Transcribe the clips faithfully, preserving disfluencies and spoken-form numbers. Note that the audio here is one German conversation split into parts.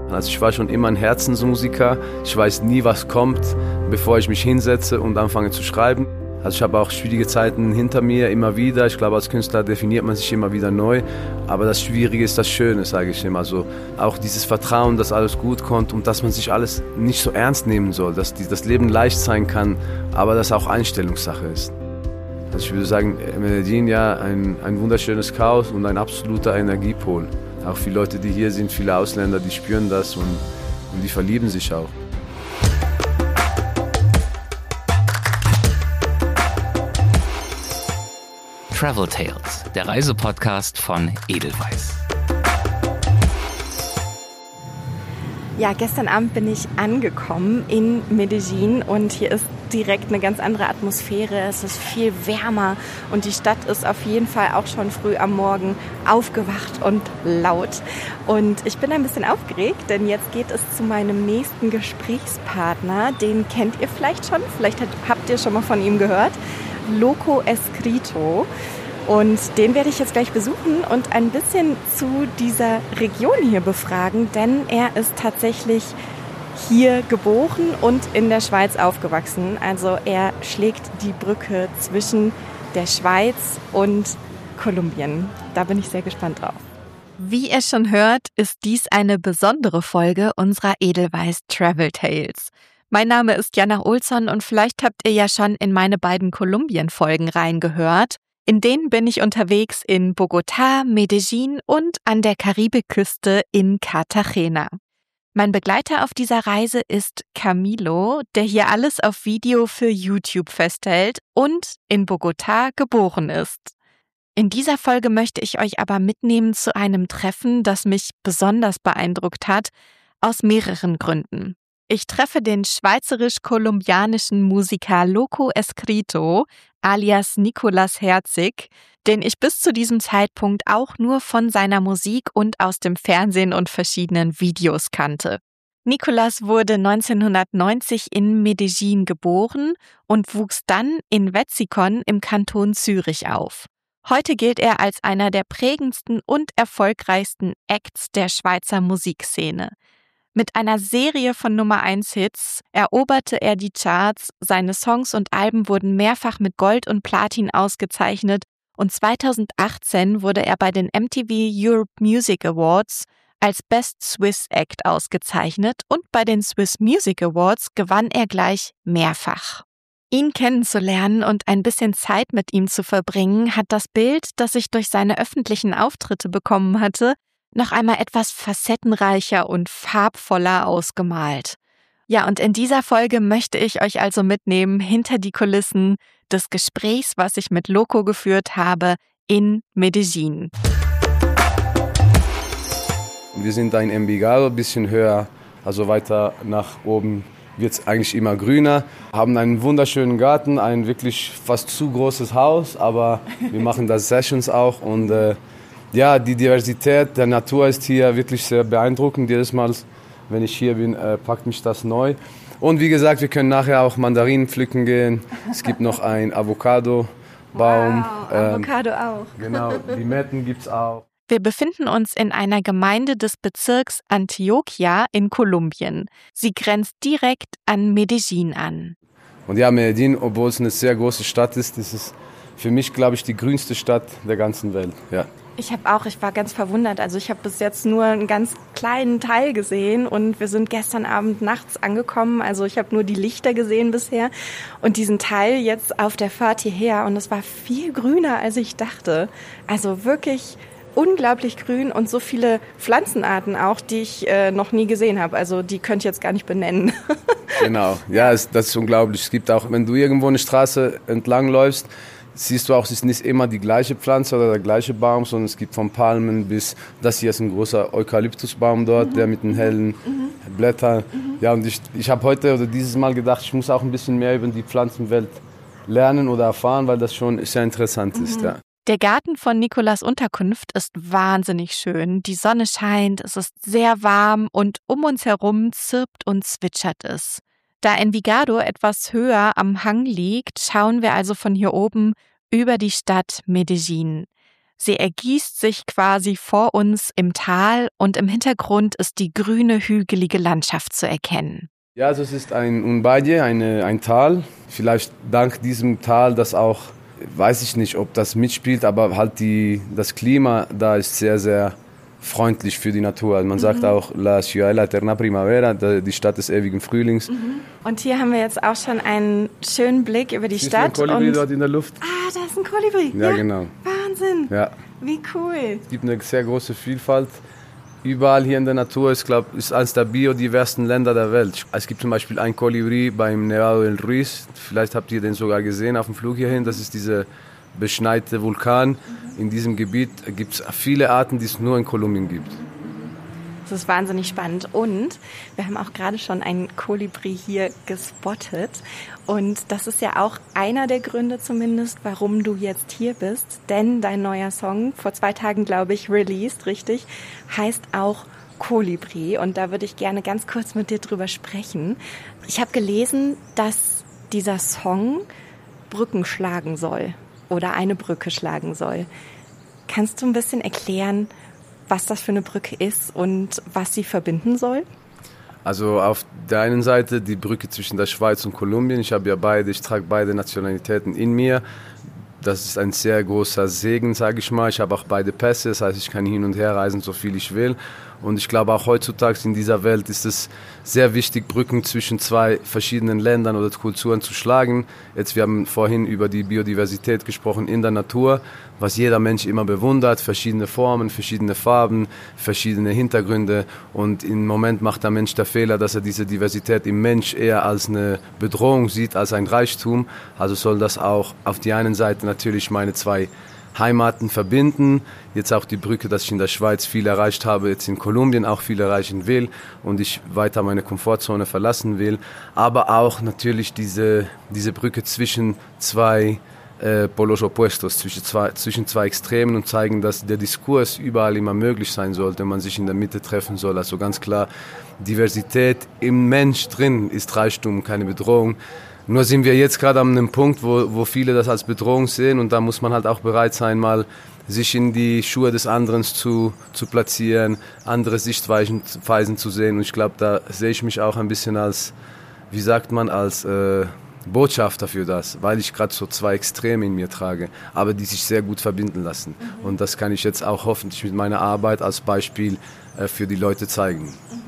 Also ich war schon immer ein Herzensmusiker. Ich weiß nie, was kommt, bevor ich mich hinsetze und anfange zu schreiben. Also ich habe auch schwierige Zeiten hinter mir, immer wieder. Ich glaube, als Künstler definiert man sich immer wieder neu. Aber das Schwierige ist das Schöne, sage ich immer. Also auch dieses Vertrauen, dass alles gut kommt und dass man sich alles nicht so ernst nehmen soll. Dass die, das Leben leicht sein kann, aber das auch Einstellungssache ist. Also ich würde sagen, Medellin, ja, ein, ein wunderschönes Chaos und ein absoluter Energiepol. Auch viele Leute, die hier sind, viele Ausländer, die spüren das und, und die verlieben sich auch. Travel Tales, der Reisepodcast von Edelweiss. Ja, gestern Abend bin ich angekommen in Medellin und hier ist direkt eine ganz andere Atmosphäre. Es ist viel wärmer und die Stadt ist auf jeden Fall auch schon früh am Morgen aufgewacht und laut. Und ich bin ein bisschen aufgeregt, denn jetzt geht es zu meinem nächsten Gesprächspartner. Den kennt ihr vielleicht schon, vielleicht habt ihr schon mal von ihm gehört. Loco Escrito. Und den werde ich jetzt gleich besuchen und ein bisschen zu dieser Region hier befragen, denn er ist tatsächlich hier geboren und in der Schweiz aufgewachsen. Also er schlägt die Brücke zwischen der Schweiz und Kolumbien. Da bin ich sehr gespannt drauf. Wie ihr schon hört, ist dies eine besondere Folge unserer Edelweiss Travel Tales. Mein Name ist Jana Olsson und vielleicht habt ihr ja schon in meine beiden Kolumbien-Folgen reingehört. In denen bin ich unterwegs in Bogotá, Medellin und an der Karibikküste in Cartagena. Mein Begleiter auf dieser Reise ist Camilo, der hier alles auf Video für YouTube festhält und in Bogotá geboren ist. In dieser Folge möchte ich euch aber mitnehmen zu einem Treffen, das mich besonders beeindruckt hat, aus mehreren Gründen. Ich treffe den schweizerisch-kolumbianischen Musiker Loco Escrito, alias Nicolas Herzig, den ich bis zu diesem Zeitpunkt auch nur von seiner Musik und aus dem Fernsehen und verschiedenen Videos kannte. Nicolas wurde neunzehnhundertneunzig in Medellin geboren und wuchs dann in Wetzikon im Kanton Zürich auf. Heute gilt er als einer der prägendsten und erfolgreichsten Acts der Schweizer Musikszene. Mit einer Serie von Nummer eins Hits eroberte er die Charts, seine Songs und Alben wurden mehrfach mit Gold und Platin ausgezeichnet und zweitausendachtzehn wurde er bei den M T V Europe Music Awards als Best Swiss Act ausgezeichnet und bei den Swiss Music Awards gewann er gleich mehrfach. Ihn kennenzulernen und ein bisschen Zeit mit ihm zu verbringen, hat das Bild, das ich durch seine öffentlichen Auftritte bekommen hatte, noch einmal etwas facettenreicher und farbvoller ausgemalt. Ja, und in dieser Folge möchte ich euch also mitnehmen hinter die Kulissen des Gesprächs, was ich mit Loco geführt habe in Medellin. Wir sind da in Envigado, ein bisschen höher, also weiter nach oben wird es eigentlich immer grüner. Haben einen wunderschönen Garten, ein wirklich fast zu großes Haus, aber wir machen da Sessions auch und äh, ja, die Diversität der Natur ist hier wirklich sehr beeindruckend. Jedes Mal, wenn ich hier bin, äh, packt mich das neu. Und wie gesagt, wir können nachher auch Mandarinen pflücken gehen. Es gibt noch einen Avocado-Baum. Wow, Avocado ähm, auch. Genau, Limetten gibt's auch. Wir befinden uns in einer Gemeinde des Bezirks Antioquia in Kolumbien. Sie grenzt direkt an Medellin an. Und ja, Medellin, obwohl es eine sehr große Stadt ist, ist es für mich, glaube ich, die grünste Stadt der ganzen Welt. Ja. Ich habe auch, ich war ganz verwundert. Also ich habe bis jetzt nur einen ganz kleinen Teil gesehen und wir sind gestern Abend nachts angekommen. Also ich habe nur die Lichter gesehen bisher und diesen Teil jetzt auf der Fahrt hierher und es war viel grüner, als ich dachte. Also wirklich unglaublich grün und so viele Pflanzenarten auch, die ich äh, noch nie gesehen habe. Also die könnte ich jetzt gar nicht benennen. Genau, ja, es, das ist unglaublich. Es gibt auch, wenn du irgendwo eine Straße entlang läufst, siehst du auch, es ist nicht immer die gleiche Pflanze oder der gleiche Baum, sondern es gibt von Palmen bis, das hier ist ein großer Eukalyptusbaum dort, mhm. der mit den hellen mhm. Blättern. Mhm. Ja, und ich, ich habe heute oder dieses Mal gedacht, ich muss auch ein bisschen mehr über die Pflanzenwelt lernen oder erfahren, weil das schon sehr interessant mhm. ist. Ja. Der Garten von Nicolas Unterkunft ist wahnsinnig schön. Die Sonne scheint, es ist sehr warm und um uns herum zirpt und zwitschert es. Da Envigado etwas höher am Hang liegt, schauen wir also von hier oben über die Stadt Medellin. Sie ergießt sich quasi vor uns im Tal und im Hintergrund ist die grüne, hügelige Landschaft zu erkennen. Ja, also es ist ein Unbaye, eine, ein Tal. Vielleicht dank diesem Tal, das auch, weiß ich nicht, ob das mitspielt, aber halt die, das Klima da ist sehr, sehr freundlich für die Natur. Man mhm. sagt auch La Ciudad de la Eterna Primavera, die Stadt des ewigen Frühlings. Mhm. Und hier haben wir jetzt auch schon einen schönen Blick über die Siehst Stadt. Du ein Kolibri und dort in der Luft? Ah, da ist ein Kolibri. Ja, ja, genau. Wahnsinn. Ja. Wie cool. Es gibt eine sehr große Vielfalt. Überall hier in der Natur, ich glaube, ist eines der biodiversesten Länder der Welt. Es gibt zum Beispiel ein Kolibri beim Nevado del Ruiz. Vielleicht habt ihr den sogar gesehen auf dem Flug hierhin. Das ist dieser beschneite Vulkan. In diesem Gebiet gibt es viele Arten, die es nur in Kolumbien gibt. Das ist wahnsinnig spannend und wir haben auch gerade schon einen Kolibri hier gespottet und das ist ja auch einer der Gründe zumindest, warum du jetzt hier bist, denn dein neuer Song, vor zwei Tagen glaube ich released, richtig, heißt auch Kolibri und da würde ich gerne ganz kurz mit dir drüber sprechen. Ich habe gelesen, dass dieser Song Brücken schlagen soll oder eine Brücke schlagen soll. Kannst du ein bisschen erklären, was das für eine Brücke ist und was sie verbinden soll? Also auf der einen Seite die Brücke zwischen der Schweiz und Kolumbien. Ich habe ja beide, ich trage beide Nationalitäten in mir. Das ist ein sehr großer Segen, sage ich mal. Ich habe auch beide Pässe, das heißt, ich kann hin und her reisen, so viel ich will. Und ich glaube, auch heutzutage in dieser Welt ist es sehr wichtig, Brücken zwischen zwei verschiedenen Ländern oder Kulturen zu schlagen. Jetzt, wir haben vorhin über die Biodiversität gesprochen in der Natur, was jeder Mensch immer bewundert, verschiedene Formen, verschiedene Farben, verschiedene Hintergründe. Und im Moment macht der Mensch der Fehler, dass er diese Diversität im Mensch eher als eine Bedrohung sieht, als ein Reichtum. Also soll das auch auf die einen Seite natürlich meine zwei Heimaten verbinden. Jetzt auch die Brücke, dass ich in der Schweiz viel erreicht habe, jetzt in Kolumbien auch viel erreichen will und ich weiter meine Komfortzone verlassen will. Aber auch natürlich diese, diese Brücke zwischen zwei äh, Polos opuestos, zwischen zwei, zwischen zwei Extremen und zeigen, dass der Diskurs überall immer möglich sein sollte, man sich in der Mitte treffen soll. Also ganz klar, Diversität im Mensch drin ist Reichtum, keine Bedrohung. Nur sind wir jetzt gerade an einem Punkt, wo, wo viele das als Bedrohung sehen und da muss man halt auch bereit sein, mal sich in die Schuhe des anderen zu, zu platzieren, andere Sichtweisen zu sehen und ich glaube, da sehe ich mich auch ein bisschen als, wie sagt man, als äh, Botschafter für das, weil ich gerade so zwei Extreme in mir trage, aber die sich sehr gut verbinden lassen. Mhm. Und das kann ich jetzt auch hoffentlich mit meiner Arbeit als Beispiel äh, für die Leute zeigen. Mhm.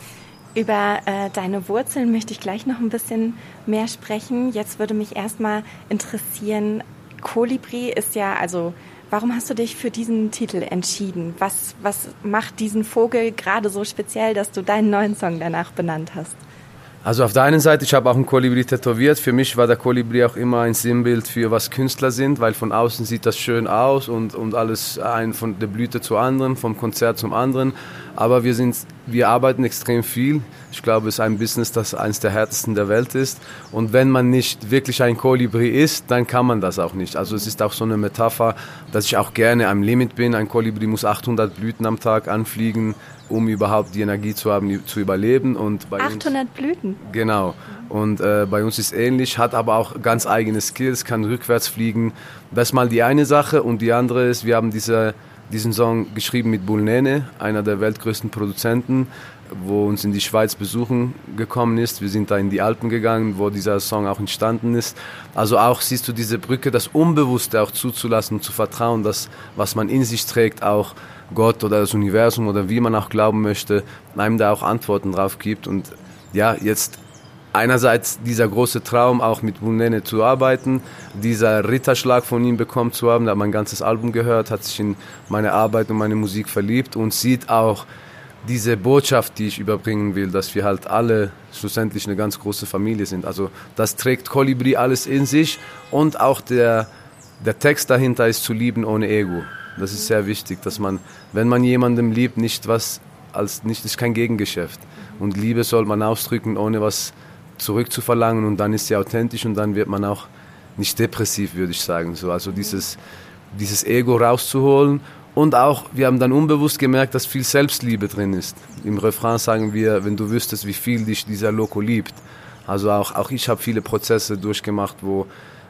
Über äh, deine Wurzeln möchte ich gleich noch ein bisschen mehr sprechen. Jetzt würde mich erstmal interessieren, Kolibri ist ja, also warum hast du dich für diesen Titel entschieden? Was, was macht diesen Vogel gerade so speziell, dass du deinen neuen Song danach benannt hast? Also auf der einen Seite, ich habe auch einen Kolibri tätowiert. Für mich war der Kolibri auch immer ein Sinnbild für was Künstler sind, weil von außen sieht das schön aus und, und alles ein von der Blüte zur anderen, vom Konzert zum anderen. Aber wir sind, wir arbeiten extrem viel. Ich glaube, es ist ein Business, das eines der härtesten der Welt ist. Und wenn man nicht wirklich ein Kolibri ist, dann kann man das auch nicht. Also es ist auch so eine Metapher, dass ich auch gerne am Limit bin. Ein Kolibri muss achthundert Blüten am Tag anfliegen, um überhaupt die Energie zu haben, zu überleben. Und bei achthundert uns, Blüten? Genau. Und äh, bei uns ist es ähnlich, hat aber auch ganz eigene Skills, kann rückwärts fliegen. Das ist mal die eine Sache. Und die andere ist, wir haben diese, diesen Song geschrieben mit Bull Nene, einer der weltgrößten Produzenten, wo uns in die Schweiz besuchen gekommen ist. Wir sind da in die Alpen gegangen, wo dieser Song auch entstanden ist. Also auch siehst du diese Brücke, das Unbewusste auch zuzulassen und zu vertrauen, dass was man in sich trägt, auch Gott oder das Universum oder wie man auch glauben möchte, einem da auch Antworten drauf gibt. Und ja, jetzt einerseits dieser große Traum, auch mit Bull Nene zu arbeiten, dieser Ritterschlag von ihm bekommen zu haben, da hat mein ganzes Album gehört, hat sich in meine Arbeit und meine Musik verliebt und sieht auch diese Botschaft, die ich überbringen will, dass wir halt alle schlussendlich eine ganz große Familie sind. Also das trägt Kolibri alles in sich und auch der, der Text dahinter ist zu lieben ohne Ego. Das ist sehr wichtig, dass man, wenn man jemandem liebt, nicht was, als nicht, ist kein Gegengeschäft. Und Liebe soll man ausdrücken, ohne was zurückzuverlangen und dann ist sie authentisch und dann wird man auch nicht depressiv, würde ich sagen. So, also dieses, dieses Ego rauszuholen. Und auch, wir haben dann unbewusst gemerkt, dass viel Selbstliebe drin ist. Im Refrain sagen wir, wenn du wüsstest, wie viel dich dieser Loco liebt. Also auch, auch ich habe viele Prozesse durchgemacht, wo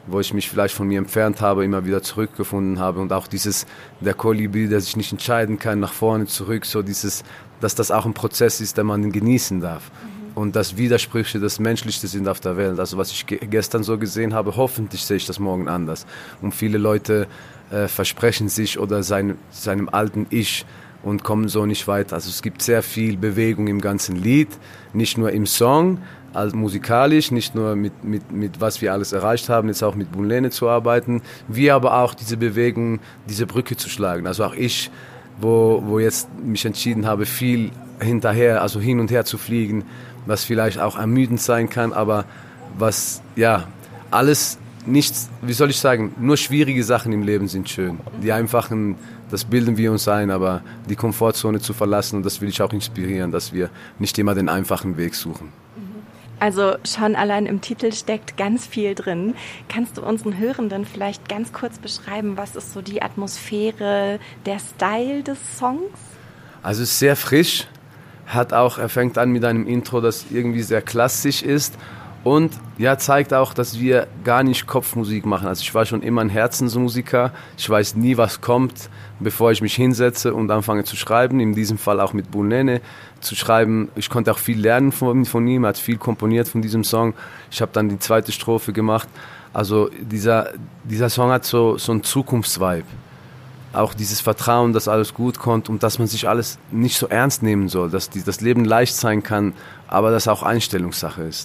wo ich mich vielleicht von mir entfernt habe, immer wieder zurückgefunden habe. Und auch dieses, der Kolibri, der sich nicht entscheiden kann, nach vorne, zurück, so dieses, dass das auch ein Prozess ist, den man genießen darf. Mhm. Und dass Widersprüche das Menschlichste sind auf der Welt. Also was ich ge- gestern so gesehen habe, hoffentlich sehe ich das morgen anders. Und viele Leute äh, versprechen sich oder sein, seinem alten Ich und kommen so nicht weiter. Also es gibt sehr viel Bewegung im ganzen Lied, nicht nur im Song, also musikalisch, nicht nur mit, mit, mit was wir alles erreicht haben, jetzt auch mit Bulnene zu arbeiten, wie aber auch diese Bewegung, diese Brücke zu schlagen. Also auch ich, wo, wo jetzt mich entschieden habe, viel hinterher, also hin und her zu fliegen, was vielleicht auch ermüdend sein kann, aber was, ja, alles nichts, wie soll ich sagen, nur schwierige Sachen im Leben sind schön. Die einfachen, das bilden wir uns ein, aber die Komfortzone zu verlassen, und das will ich auch inspirieren, dass wir nicht immer den einfachen Weg suchen. Also schon allein im Titel steckt ganz viel drin. Kannst du unseren Hörenden vielleicht ganz kurz beschreiben, was ist so die Atmosphäre, der Style des Songs? Also es ist sehr frisch, hat auch, er fängt an mit einem Intro, das irgendwie sehr klassisch ist und ja, zeigt auch, dass wir gar nicht Kopfmusik machen. Also ich war schon immer ein Herzensmusiker, ich weiß nie, was kommt, bevor ich mich hinsetze und anfange zu schreiben, in diesem Fall auch mit Bulnene zu schreiben. Ich konnte auch viel lernen von, von ihm, er hat viel komponiert von diesem Song. Ich habe dann die zweite Strophe gemacht. Also dieser, dieser Song hat so, so einen Zukunftsvibe. Auch dieses Vertrauen, dass alles gut kommt und dass man sich alles nicht so ernst nehmen soll, dass die, das Leben leicht sein kann, aber das auch Einstellungssache ist.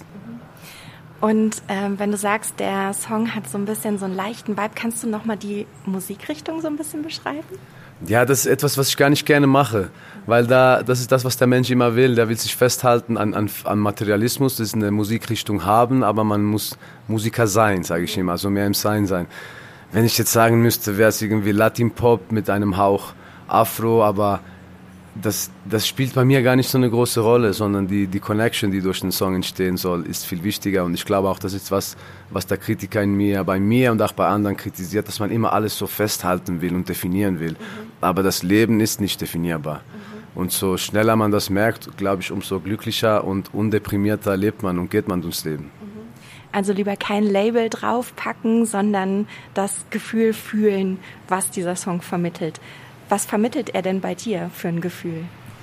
Und ähm, wenn du sagst, der Song hat so ein bisschen so einen leichten Vibe, kannst du nochmal die Musikrichtung so ein bisschen beschreiben? Ja, das ist etwas, was ich gar nicht gerne mache, weil da, das ist das, was der Mensch immer will. Der will sich festhalten an, an, an Materialismus, das ist eine Musikrichtung haben, aber man muss Musiker sein, sage ich immer, also mehr im Sein sein. Wenn ich jetzt sagen müsste, wäre es irgendwie Latin-Pop mit einem Hauch Afro, aber das, das spielt bei mir gar nicht so eine große Rolle, sondern die, die Connection, die durch den Song entstehen soll, ist viel wichtiger. Und ich glaube auch, das ist was, was der Kritiker in mir, bei mir und auch bei anderen kritisiert, dass man immer alles so festhalten will und definieren will. Mhm. Aber das Leben ist nicht definierbar. Mhm. Und so schneller man das merkt, glaube ich, umso glücklicher und undeprimierter lebt man und geht man durchs Leben. Also lieber kein Label draufpacken, sondern das Gefühl fühlen, was dieser Song vermittelt. Was vermittelt er denn bei dir für ein Gefühl?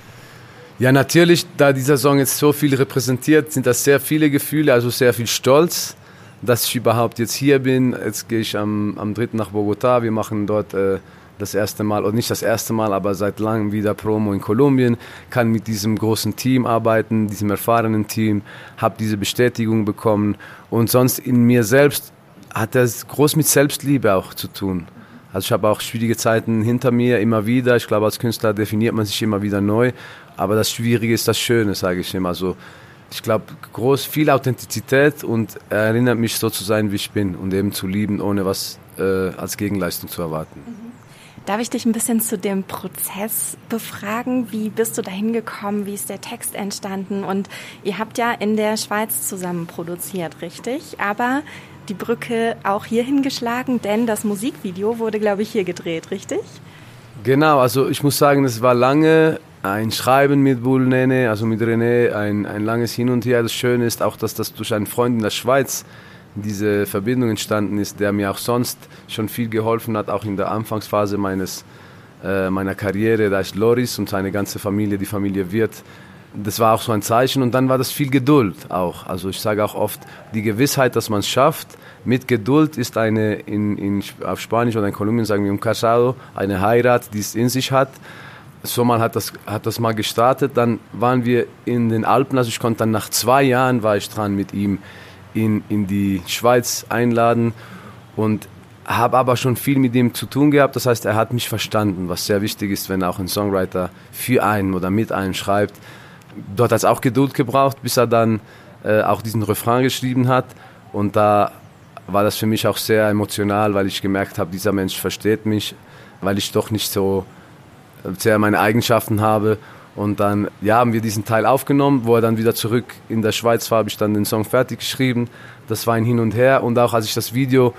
Ja, natürlich, da dieser Song jetzt so viel repräsentiert, sind das sehr viele Gefühle, also sehr viel Stolz, dass ich überhaupt jetzt hier bin. Jetzt gehe ich am, am dritten nach Bogotá. Wir machen dort äh, das erste Mal, oder nicht das erste Mal, aber seit langem wieder Promo in Kolumbien. Kann mit diesem großen Team arbeiten, diesem erfahrenen Team, habe diese Bestätigung bekommen. Und sonst in mir selbst hat das groß mit Selbstliebe auch zu tun. Also ich habe auch schwierige Zeiten hinter mir, immer wieder. Ich glaube, als Künstler definiert man sich immer wieder neu. Aber das Schwierige ist das Schöne, sage ich immer. Also ich glaube, groß, viel Authentizität und er erinnert mich so zu sein, wie ich bin und eben zu lieben, ohne was äh, als Gegenleistung zu erwarten. Darf ich dich ein bisschen zu dem Prozess befragen? Wie bist du da hingekommen? Wie ist der Text entstanden? Und ihr habt ja in der Schweiz zusammen produziert, richtig? Aber die Brücke auch hier hingeschlagen, denn das Musikvideo wurde, glaube ich, hier gedreht, richtig? Genau, also ich muss sagen, es war lange ein Schreiben mit Bulnene, also mit René, ein, ein langes Hin und Her. Das Schöne ist auch, dass das durch einen Freund in der Schweiz diese Verbindung entstanden ist, der mir auch sonst schon viel geholfen hat, auch in der Anfangsphase meines, äh, meiner Karriere. Da ist Loris und seine ganze Familie, die Familie Wirth. Das war auch so ein Zeichen und dann war das viel Geduld auch. Also ich sage auch oft, die Gewissheit, dass man es schafft, mit Geduld ist eine, in, in, auf Spanisch oder in Kolumbien sagen wir un casado, eine Heirat, die es in sich hat. So mal hat das, hat das mal gestartet, dann waren wir in den Alpen, also ich konnte dann nach zwei Jahren, war ich dran mit ihm in, in die Schweiz einladen und habe aber schon viel mit ihm zu tun gehabt, das heißt, er hat mich verstanden, was sehr wichtig ist, wenn auch ein Songwriter für einen oder mit einem schreibt. Dort hat es auch Geduld gebraucht, bis er dann äh, auch diesen Refrain geschrieben hat. Und da war das für mich auch sehr emotional, weil ich gemerkt habe, dieser Mensch versteht mich, weil ich doch nicht so sehr meine Eigenschaften habe. Und dann ja, haben wir diesen Teil aufgenommen, wo er dann wieder zurück in der Schweiz war, habe ich dann den Song fertig geschrieben. Das war ein Hin und Her. Und auch als ich das Video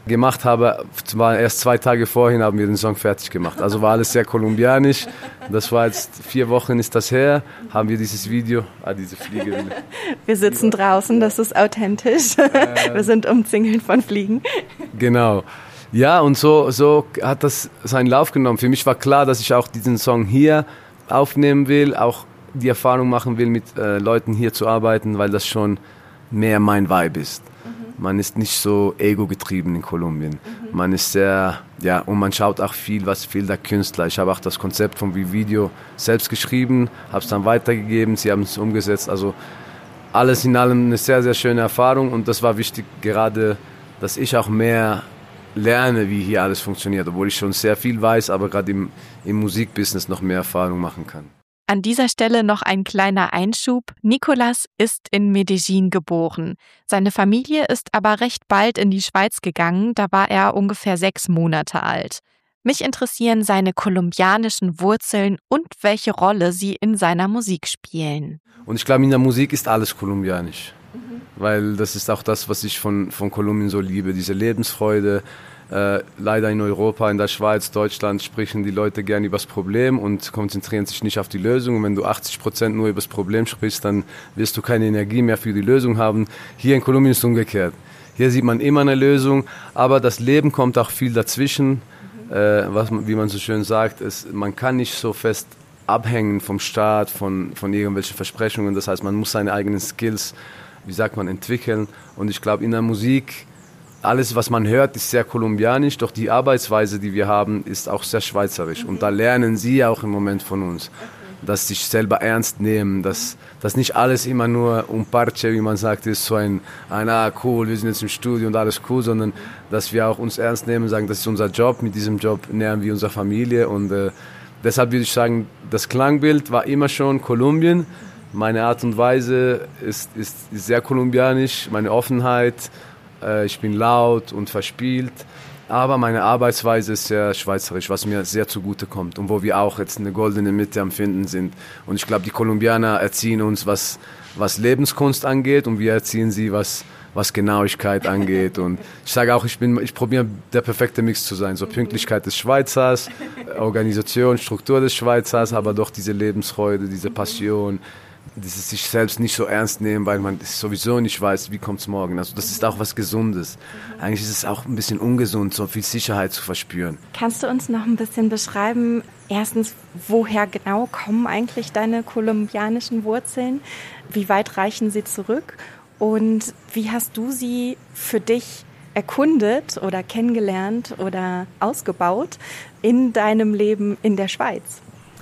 gemacht habe, war erst zwei Tage vorhin haben wir den Song fertig gemacht. Also war alles sehr kolumbianisch. Das war jetzt vier Wochen ist das her, haben wir dieses Video, ah, diese Fliege. Wir sitzen draußen, das ist authentisch. Ähm, wir sind umzingelt von Fliegen. Genau. Ja, und so, so hat das seinen Lauf genommen. Für mich war klar, dass ich auch diesen Song hier aufnehmen will, auch die Erfahrung machen will, mit äh, Leuten hier zu arbeiten, weil das schon mehr mein Vibe ist. Mhm. Man ist nicht so ego-getrieben in Kolumbien. Mhm. Man ist sehr, ja, und man schaut auch viel, was will der Künstler. Ich habe auch das Konzept vom Video selbst geschrieben, habe es dann weitergegeben, sie haben es umgesetzt. Also alles in allem eine sehr, sehr schöne Erfahrung und das war wichtig, gerade, dass ich auch mehr lerne, wie hier alles funktioniert, obwohl ich schon sehr viel weiß, aber gerade im, im Musikbusiness noch mehr Erfahrung machen kann. An dieser Stelle noch ein kleiner Einschub. Nicolás ist in Medellín geboren. Seine Familie ist aber recht bald in die Schweiz gegangen, da war er ungefähr sechs Monate alt. Mich interessieren seine kolumbianischen Wurzeln und welche Rolle sie in seiner Musik spielen. Und ich glaube, in der Musik ist alles kolumbianisch, mhm. weil das ist auch das, was ich von, von Kolumbien so liebe, diese Lebensfreude. Äh, leider in Europa, in der Schweiz, Deutschland sprechen die Leute gerne über das Problem und konzentrieren sich nicht auf die Lösung. Und wenn du achtzig Prozent nur über das Problem sprichst, dann wirst du keine Energie mehr für die Lösung haben. Hier in Kolumbien ist es umgekehrt. Hier sieht man immer eine Lösung, aber das Leben kommt auch viel dazwischen. Mhm. Äh, was, wie man so schön sagt, ist, man kann nicht so fest abhängen vom Staat, von, von irgendwelchen Versprechungen. Das heißt, man muss seine eigenen Skills, wie sagt man, entwickeln. Und ich glaube, in der Musik, alles, was man hört, ist sehr kolumbianisch, doch die Arbeitsweise, die wir haben, ist auch sehr schweizerisch. Und da lernen sie auch im Moment von uns, dass sie sich selber ernst nehmen, dass, dass nicht alles immer nur un parche, wie man sagt, ist so ein, ein, ah, cool, wir sind jetzt im Studio und alles cool, sondern dass wir auch uns ernst nehmen und sagen, das ist unser Job, mit diesem Job nähern wir unsere Familie. Und äh, deshalb würde ich sagen, das Klangbild war immer schon Kolumbien. Meine Art und Weise ist, ist, ist sehr kolumbianisch, meine Offenheit. Ich bin laut und verspielt, aber meine Arbeitsweise ist sehr schweizerisch, was mir sehr zugute kommt und wo wir auch jetzt eine goldene Mitte am Finden sind. Und ich glaube, die Kolumbianer erziehen uns, was, was Lebenskunst angeht und wir erziehen sie, was, was Genauigkeit angeht. Und ich sage auch, ich, bin, ich probiere der perfekte Mix zu sein. So Pünktlichkeit des Schweizers, Organisation, Struktur des Schweizers, aber doch diese Lebensfreude, diese Passion. Dieses sich selbst nicht so ernst nehmen, weil man sowieso nicht weiß, wie kommt es morgen. Also das ist auch was Gesundes. Eigentlich ist es auch ein bisschen ungesund, so viel Sicherheit zu verspüren. Kannst du uns noch ein bisschen beschreiben, erstens, woher genau kommen eigentlich deine kolumbianischen Wurzeln? Wie weit reichen sie zurück? Und wie hast du sie für dich erkundet oder kennengelernt oder ausgebaut in deinem Leben in der Schweiz?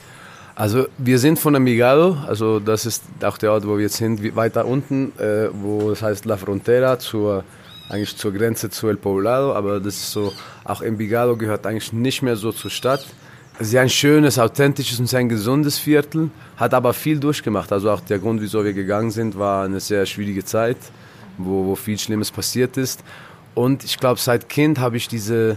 Also wir sind von Envigado, also das ist auch der Ort, wo wir jetzt sind, weiter unten, äh, wo es heißt La Frontera, zur, eigentlich zur Grenze zu El Poblado, aber das ist so, auch Envigado gehört eigentlich nicht mehr so zur Stadt. Sehr ein schönes, authentisches und sehr ein gesundes Viertel, hat aber viel durchgemacht. Also auch der Grund, wieso wir gegangen sind, war eine sehr schwierige Zeit, wo, wo viel Schlimmes passiert ist. Und ich glaube, seit Kind habe ich diese...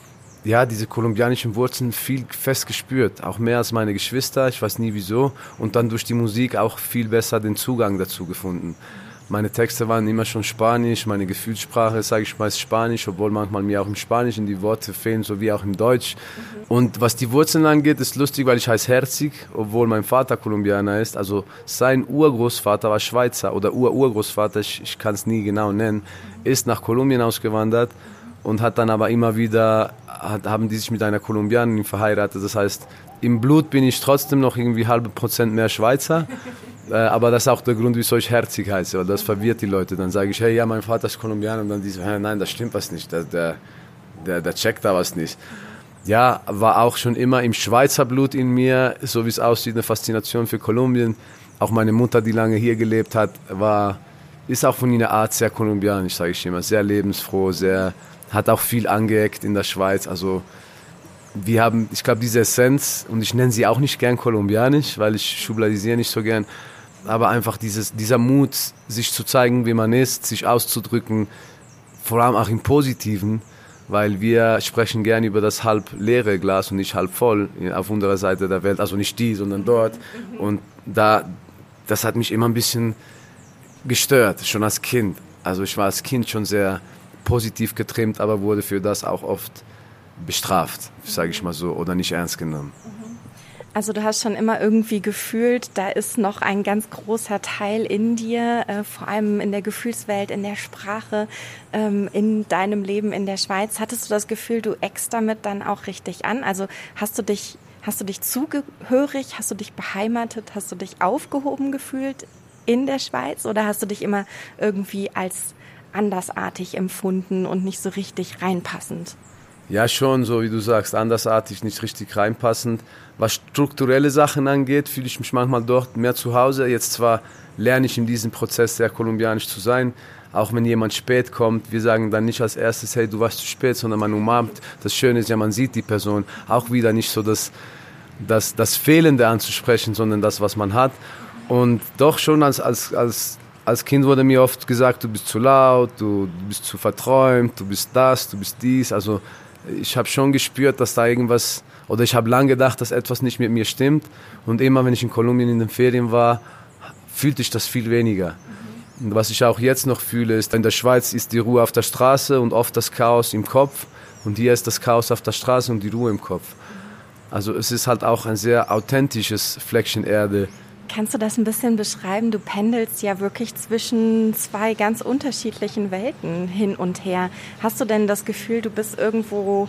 ja, diese kolumbianischen Wurzeln viel fest gespürt, auch mehr als meine Geschwister, ich weiß nie wieso, und dann durch die Musik auch viel besser den Zugang dazu gefunden. Meine Texte waren immer schon Spanisch, meine Gefühlssprache, sage ich meist Spanisch, obwohl manchmal mir auch im Spanischen die Worte fehlen, so wie auch im Deutsch. Mhm. Und was die Wurzeln angeht, ist lustig, weil ich heiße Herzig, obwohl mein Vater Kolumbianer ist, also sein Urgroßvater war Schweizer oder Ur-Urgroßvater, ich, ich kann es nie genau nennen, ist nach Kolumbien ausgewandert. Und hat dann aber immer wieder, hat, haben die sich mit einer Kolumbianerin verheiratet. Das heißt, im Blut bin ich trotzdem noch irgendwie halbe Prozent mehr Schweizer. äh, aber das ist auch der Grund, wieso ich Herzig heiße. Weil das verwirrt die Leute. Dann sage ich, hey, ja, mein Vater ist Kolumbianer. Und dann die so, hey, nein, das stimmt was nicht. Der, der, der, der checkt da was nicht. Ja, war auch schon immer im Schweizer Blut in mir, so wie es aussieht, eine Faszination für Kolumbien. Auch meine Mutter, die lange hier gelebt hat, war, ist auch von ihrer Art sehr kolumbianisch, sage ich immer. Sehr lebensfroh, sehr... hat auch viel angeeckt in der Schweiz, also wir haben, ich glaube, diese Essenz, und ich nenne sie auch nicht gern kolumbianisch, weil ich schubladisiere nicht so gern, aber einfach dieses, dieser Mut, sich zu zeigen, wie man ist, sich auszudrücken, vor allem auch im Positiven, weil wir sprechen gern über das halb leere Glas und nicht halb voll auf unserer Seite der Welt, also nicht die, sondern dort, und da, das hat mich immer ein bisschen gestört, schon als Kind, also ich war als Kind schon sehr positiv getrimmt, aber wurde für das auch oft bestraft, sage ich mal so, oder nicht ernst genommen. Also du hast schon immer irgendwie gefühlt, da ist noch ein ganz großer Teil in dir, äh, vor allem in der Gefühlswelt, in der Sprache, ähm, in deinem Leben in der Schweiz. Hattest du das Gefühl, du eckst damit dann auch richtig an? Also hast du dich, hast du dich zugehörig, hast du dich beheimatet, hast du dich aufgehoben gefühlt in der Schweiz oder hast du dich immer irgendwie als andersartig empfunden und nicht so richtig reinpassend? Ja, schon, so wie du sagst, andersartig, nicht richtig reinpassend. Was strukturelle Sachen angeht, fühle ich mich manchmal dort mehr zu Hause. Jetzt zwar lerne ich in diesem Prozess sehr kolumbianisch zu sein, auch wenn jemand spät kommt. Wir sagen dann nicht als erstes, hey, du warst zu spät, sondern man umarmt. Das Schöne ist ja, man sieht die Person. Auch wieder nicht so das, das, das Fehlende anzusprechen, sondern das, was man hat. Und doch schon als, als, als, als Kind wurde mir oft gesagt, du bist zu laut, du, du bist zu verträumt, du bist das, du bist dies. Also ich habe schon gespürt, dass da irgendwas, oder ich habe lange gedacht, dass etwas nicht mit mir stimmt. Und immer, wenn ich in Kolumbien in den Ferien war, fühlte ich das viel weniger. Und was ich auch jetzt noch fühle, ist, in der Schweiz ist die Ruhe auf der Straße und oft das Chaos im Kopf. Und hier ist das Chaos auf der Straße und die Ruhe im Kopf. Also es ist halt auch ein sehr authentisches Fleckchen Erde. Kannst du das ein bisschen beschreiben? Du pendelst ja wirklich zwischen zwei ganz unterschiedlichen Welten hin und her. Hast du denn das Gefühl, du bist irgendwo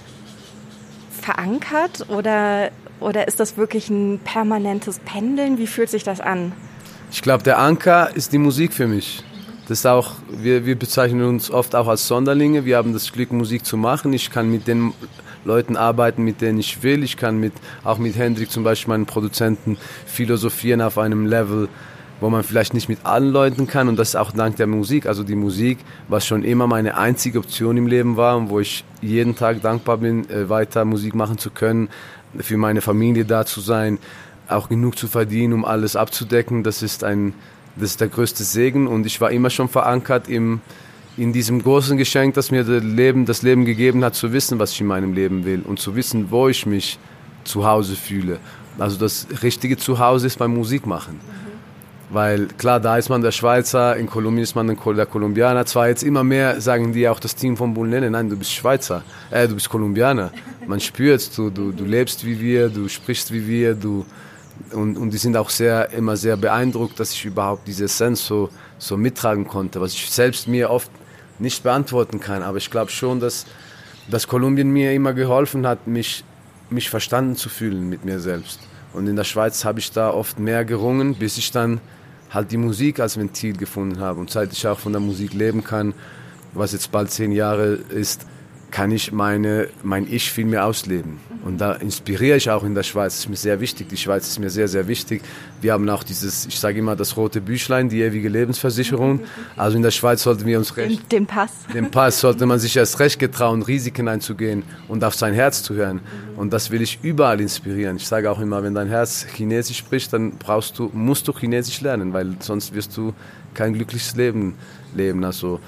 verankert oder, oder ist das wirklich ein permanentes Pendeln? Wie fühlt sich das an? Ich glaube, der Anker ist die Musik für mich. Das ist auch, wir, wir bezeichnen uns oft auch als Sonderlinge. Wir haben das Glück, Musik zu machen. Ich kann mit den Leuten arbeiten, mit denen ich will. Ich kann mit, auch mit Hendrik zum Beispiel, meinen Produzenten, philosophieren auf einem Level, wo man vielleicht nicht mit allen Leuten kann. Und das ist auch dank der Musik. Also die Musik, was schon immer meine einzige Option im Leben war und wo ich jeden Tag dankbar bin, weiter Musik machen zu können, für meine Familie da zu sein, auch genug zu verdienen, um alles abzudecken. Das ist ein, das ist der größte Segen. Und ich war immer schon verankert im in diesem großen Geschenk, das mir das Leben, das Leben gegeben hat, zu wissen, was ich in meinem Leben will und zu wissen, wo ich mich zu Hause fühle. Also das richtige Zuhause ist beim Musikmachen. Mhm. Weil klar, da ist man der Schweizer, in Kolumbien ist man der Kolumbianer. Zwar jetzt immer mehr sagen die auch das Team von Bulnene, nein, du bist Schweizer, äh, du bist Kolumbianer. Man spürt, du, du, du lebst wie wir, du sprichst wie wir, du und, und die sind auch sehr, immer sehr beeindruckt, dass ich überhaupt diese Essenz so, so mittragen konnte, was ich selbst mir oft nicht beantworten kann, aber ich glaube schon, dass, dass Kolumbien mir immer geholfen hat, mich, mich verstanden zu fühlen mit mir selbst. Und in der Schweiz habe ich da oft mehr gerungen, bis ich dann halt die Musik als Ventil gefunden habe. Und seit ich auch von der Musik leben kann, was jetzt bald zehn Jahre ist, kann ich meine, mein Ich viel mehr ausleben. Und da inspiriere ich auch in der Schweiz. Das ist mir sehr wichtig. Die Schweiz ist mir sehr, sehr wichtig. Wir haben auch dieses, ich sage immer, das rote Büchlein, die ewige Lebensversicherung. Also in der Schweiz sollten wir uns recht... Den, den Pass. Den Pass sollte man sich erst recht getrauen, Risiken einzugehen und auf sein Herz zu hören. Und das will ich überall inspirieren. Ich sage auch immer, wenn dein Herz Chinesisch spricht, dann brauchst du, musst du Chinesisch lernen, weil sonst wirst du kein glückliches Leben leben. Also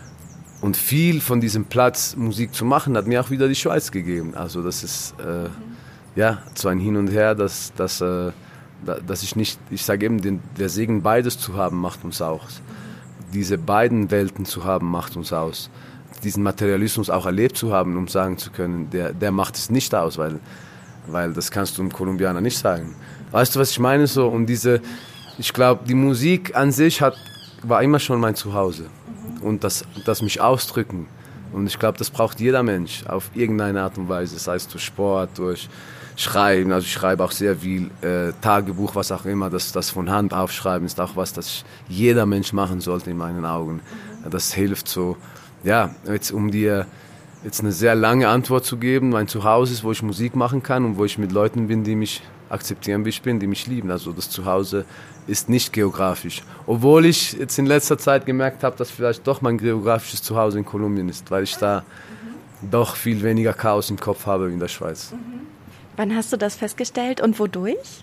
und viel von diesem Platz, Musik zu machen, hat mir auch wieder die Schweiz gegeben. Also das ist äh, ja so ein Hin und Her, dass, dass, äh, dass ich nicht, ich sage eben, den, der Segen beides zu haben, macht uns aus. Diese beiden Welten zu haben, macht uns aus. Diesen Materialismus auch erlebt zu haben, um sagen zu können, der, der macht es nicht aus, weil, weil das kannst du einem Kolumbianer nicht sagen. Weißt du, was ich meine? So, und diese, ich glaube, die Musik an sich hat, war immer schon mein Zuhause. Und das, das mich ausdrücken. Und ich glaube, das braucht jeder Mensch auf irgendeine Art und Weise, sei es durch Sport, durch Schreiben. Also ich schreibe auch sehr viel äh, Tagebuch, was auch immer. Das, das von Hand aufschreiben ist auch was, das jeder Mensch machen sollte in meinen Augen. Das hilft so, ja, jetzt um dir jetzt eine sehr lange Antwort zu geben. Mein Zuhause ist, wo ich Musik machen kann und wo ich mit Leuten bin, die mich akzeptieren, wie ich bin, die mich lieben. Also das Zuhause ist nicht geografisch. Obwohl ich jetzt in letzter Zeit gemerkt habe, dass vielleicht doch mein geografisches Zuhause in Kolumbien ist, weil ich da mhm. doch viel weniger Chaos im Kopf habe wie in der Schweiz. Mhm. Wann hast du das festgestellt und wodurch?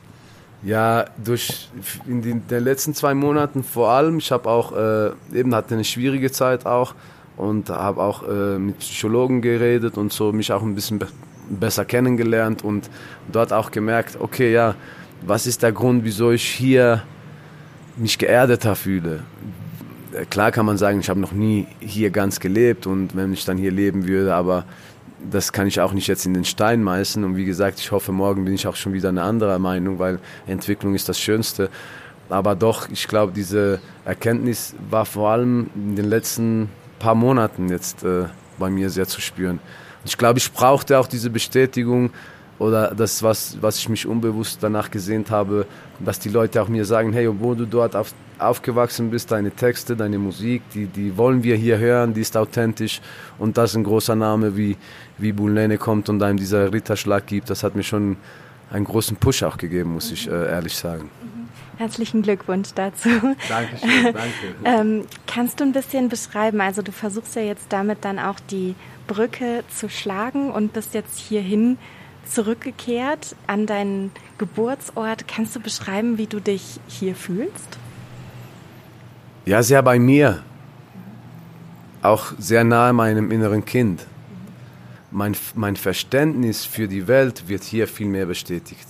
Ja, durch in den, den letzten zwei Monaten vor allem. Ich habe auch, äh, eben hatte eine schwierige Zeit auch und habe auch äh, mit Psychologen geredet und so mich auch ein bisschen be- besser kennengelernt und dort auch gemerkt, okay, ja, was ist der Grund, wieso ich hier mich geerdeter fühle? klar kann man sagen, ich habe noch nie hier ganz gelebt und wenn ich dann hier leben würde, aber das kann ich auch nicht jetzt in den Stein meißeln. Und wie gesagt, ich hoffe, morgen bin ich auch schon wieder eine andere Meinung, weil Entwicklung ist das Schönste. Aber doch, ich glaube, diese Erkenntnis war vor allem in den letzten paar Monaten jetzt äh, bei mir sehr zu spüren. Und ich glaube, ich brauchte auch diese Bestätigung oder das, was, was ich mich unbewusst danach gesehnt habe, dass die Leute auch mir sagen, hey, obwohl du dort auf, aufgewachsen bist, deine Texte, deine Musik, die, die wollen wir hier hören, die ist authentisch und dass ein großer Name wie, wie Bulnene kommt und einem dieser Ritterschlag gibt, das hat mir schon einen großen Push auch gegeben, muss ich äh, ehrlich sagen. Herzlichen Glückwunsch dazu. Dankeschön, danke. ähm, kannst du ein bisschen beschreiben, also du versuchst ja jetzt damit dann auch die Brücke zu schlagen und bist jetzt hierhin zurückgekehrt an deinen Geburtsort. Kannst du beschreiben, wie du dich hier fühlst? Ja, sehr bei mir. Auch sehr nahe meinem inneren Kind. Mein, mein Verständnis für die Welt wird hier viel mehr bestätigt.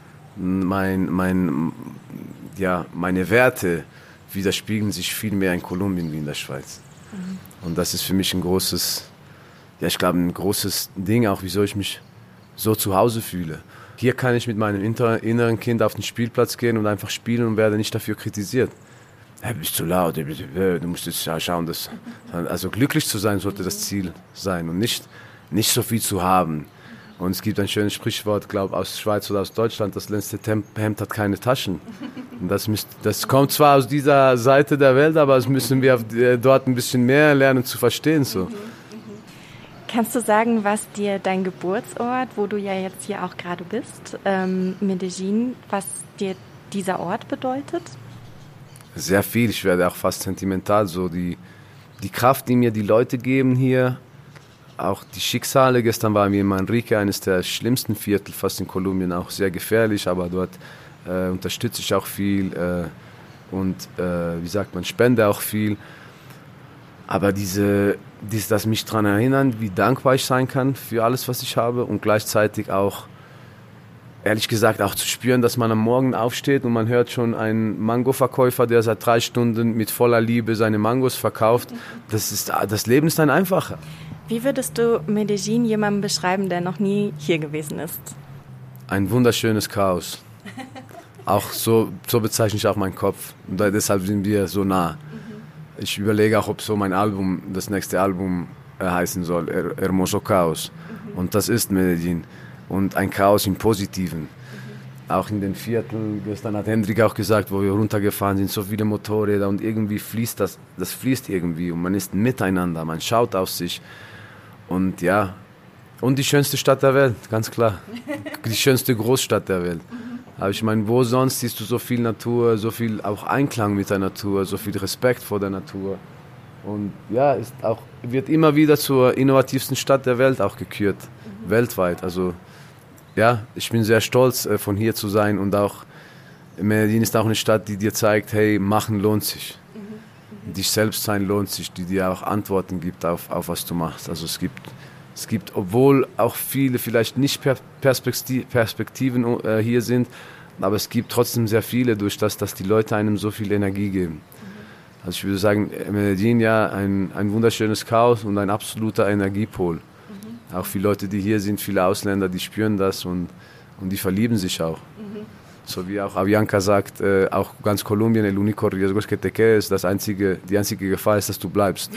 Mein, mein, ja, meine Werte widerspiegeln sich viel mehr in Kolumbien wie in der Schweiz. Mhm. Und das ist für mich ein großes, ja, ich glaube, ein großes Ding, auch wieso ich mich so zu Hause fühle. Hier kann ich mit meinem inneren Kind auf den Spielplatz gehen und einfach spielen und werde nicht dafür kritisiert. Hey, bist zu laut, du musst jetzt schauen, dass, also glücklich zu sein sollte das Ziel sein und nicht, nicht so viel zu haben. Und es gibt ein schönes Sprichwort, glaube aus Schweiz oder aus Deutschland, das letzte Hemd hat keine Taschen. Und das, müsst, das kommt zwar aus dieser Seite der Welt, aber das müssen wir dort ein bisschen mehr lernen zu verstehen. So. Kannst du sagen, was dir dein Geburtsort, wo du ja jetzt hier auch gerade bist, ähm, Medellin, was dir dieser Ort bedeutet? Sehr viel, ich werde auch fast sentimental. So die, die Kraft, die mir die Leute geben hier, auch die Schicksale. Gestern waren wir in Manrique, eines der schlimmsten Viertel fast in Kolumbien, auch sehr gefährlich, aber dort äh, unterstütze ich auch viel äh, und äh, wie sagt man, spende auch viel. Aber diese, dies, das mich daran erinnern, wie dankbar ich sein kann für alles, was ich habe und gleichzeitig auch, ehrlich gesagt, auch zu spüren, dass man am Morgen aufsteht und man hört schon einen Mangoverkäufer, der seit drei Stunden mit voller Liebe seine Mangos verkauft. Das, ist, das Leben ist dann einfacher. Wie würdest du Medellin jemandem beschreiben, der noch nie hier gewesen ist? Ein wunderschönes Chaos. Auch so, so bezeichne ich auch meinen Kopf. Und deshalb sind wir so nah. Ich überlege auch, ob so mein Album, das nächste Album äh, heißen soll, Her- Hermoso Chaos. Mhm. Und das ist Medellin. Und ein Chaos im Positiven. Mhm. Auch in den Vierteln, gestern hat Hendrik auch gesagt, wo wir runtergefahren sind, so viele Motorräder und irgendwie fließt das, das fließt irgendwie und man ist miteinander, man schaut auf sich. Und ja, und die schönste Stadt der Welt, ganz klar. Die schönste Großstadt der Welt. Aber ich meine, wo sonst siehst du so viel Natur, so viel auch Einklang mit der Natur, so viel Respekt vor der Natur. Und ja, ist auch, wird immer wieder zur innovativsten Stadt der Welt auch gekürt, mhm. weltweit. Also ja, ich bin sehr stolz, von hier zu sein und auch Medellin ist auch eine Stadt, die dir zeigt, hey, machen lohnt sich. Mhm. Mhm. Dich selbst sein lohnt sich, die dir auch Antworten gibt auf, auf was du machst. Also es gibt Es gibt, obwohl auch viele vielleicht nicht Perspektiven äh, hier sind, aber es gibt trotzdem sehr viele durch das, dass die Leute einem so viel Energie geben. Mhm. Also ich würde sagen, Medellin, ja, ein, ein wunderschönes Chaos und ein absoluter Energiepol. Mhm. Auch viele Leute, die hier sind, viele Ausländer, die spüren das und, und die verlieben sich auch. Mhm. So wie auch Avianca sagt, äh, auch ganz Kolumbien, el único riesgo es que te quedes, das einzige, die einzige Gefahr ist, dass du bleibst.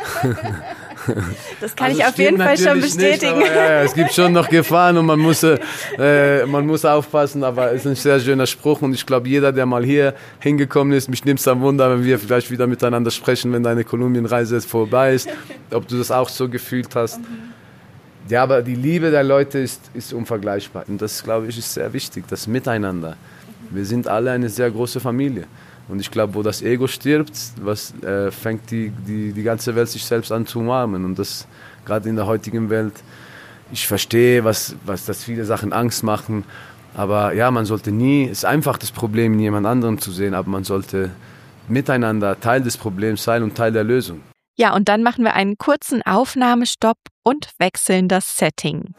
Das kann also ich auf jeden Fall schon bestätigen. Nicht, aber, ja, ja, es gibt schon noch Gefahren und man muss, äh, man muss aufpassen, aber es ist ein sehr schöner Spruch und ich glaube, jeder, der mal hier hingekommen ist, mich nimmt es am Wunder, wenn wir vielleicht wieder miteinander sprechen, wenn deine Kolumbienreise vorbei ist, ob du das auch so gefühlt hast. Mhm. Ja, aber die Liebe der Leute ist, ist unvergleichbar und das, glaube ich, ist sehr wichtig, das Miteinander. Wir sind alle eine sehr große Familie. Und ich glaube, wo das Ego stirbt, was, äh, fängt die, die, die ganze Welt sich selbst an zu umarmen. Und das gerade in der heutigen Welt, ich verstehe, was, was dass viele Sachen Angst machen. Aber ja, man sollte nie, es ist einfach das Problem in jemand anderem zu sehen, aber man sollte miteinander Teil des Problems sein und Teil der Lösung. Ja, und dann machen wir einen kurzen Aufnahmestopp und wechseln das Setting.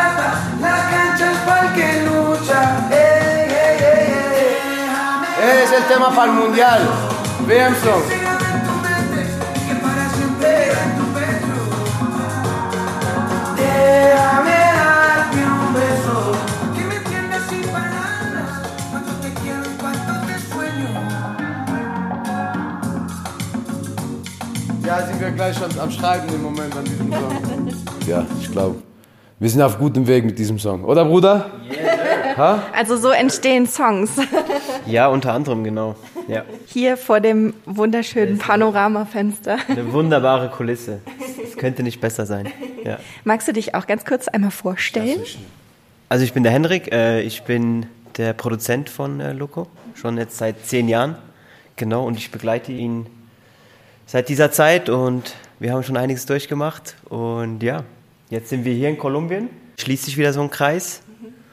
Es es el tema para el Mundial. W M-Song. Ja, sind wir gleich schon am Schreiben im Moment an diesem Song. Ja, ich glaube, wir sind auf gutem Weg mit diesem Song. Oder, Bruder? Yeah. Also so entstehen Songs. Ja, unter anderem, genau. Ja. Hier vor dem wunderschönen Panoramafenster. Eine wunderbare Kulisse. Es könnte nicht besser sein. Ja. Magst du dich auch ganz kurz einmal vorstellen? Also ich bin der Henrik, ich bin der Produzent von Loco, schon jetzt seit zehn Jahren. Genau, und ich begleite ihn seit dieser Zeit und wir haben schon einiges durchgemacht. Und ja, jetzt sind wir hier in Kolumbien, schließt sich wieder so ein Kreis.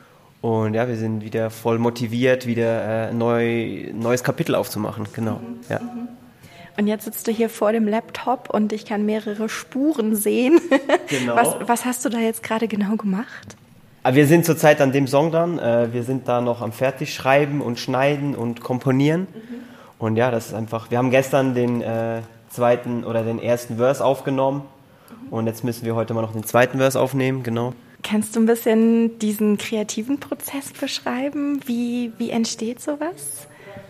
Und ja, wir sind wieder voll motiviert, wieder ein äh, neu, neues Kapitel aufzumachen. Genau. Ja. Und jetzt sitzt du hier vor dem Laptop und ich kann mehrere Spuren sehen. Genau. Was, was hast du da jetzt gerade genau gemacht? Wir sind zurzeit an dem Song dran. Wir sind da noch am Fertigschreiben und Schneiden und Komponieren. Mhm. Und ja, das ist einfach. Wir haben gestern den äh, zweiten oder den ersten Verse aufgenommen. Mhm. Und jetzt müssen wir heute mal noch den zweiten Verse aufnehmen. Genau. Kannst du ein bisschen diesen kreativen Prozess beschreiben? Wie, wie entsteht sowas?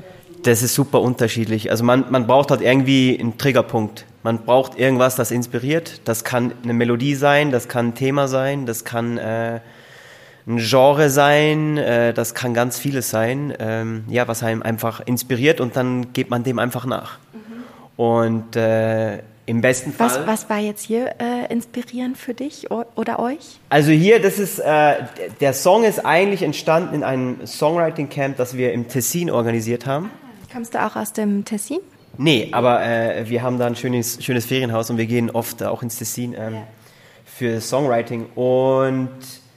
Das ist super unterschiedlich. Also man, man braucht halt irgendwie einen Triggerpunkt. Man braucht irgendwas, das inspiriert. Das kann eine Melodie sein, das kann ein Thema sein, das kann äh, ein Genre sein, äh, das kann ganz vieles sein, ähm, ja, was einem einfach inspiriert und dann geht man dem einfach nach. Mhm. Und äh, im besten Fall. Was, was war jetzt hier äh, inspirierend für dich o- oder euch? Also hier, das ist, äh, der Song ist eigentlich entstanden in einem Songwriting-Camp, das wir im Tessin organisiert haben. Kommst du auch aus dem Tessin? Nee, aber äh, wir haben da ein schönes, schönes Ferienhaus und wir gehen oft äh, auch ins Tessin ähm, ja. für Songwriting. Und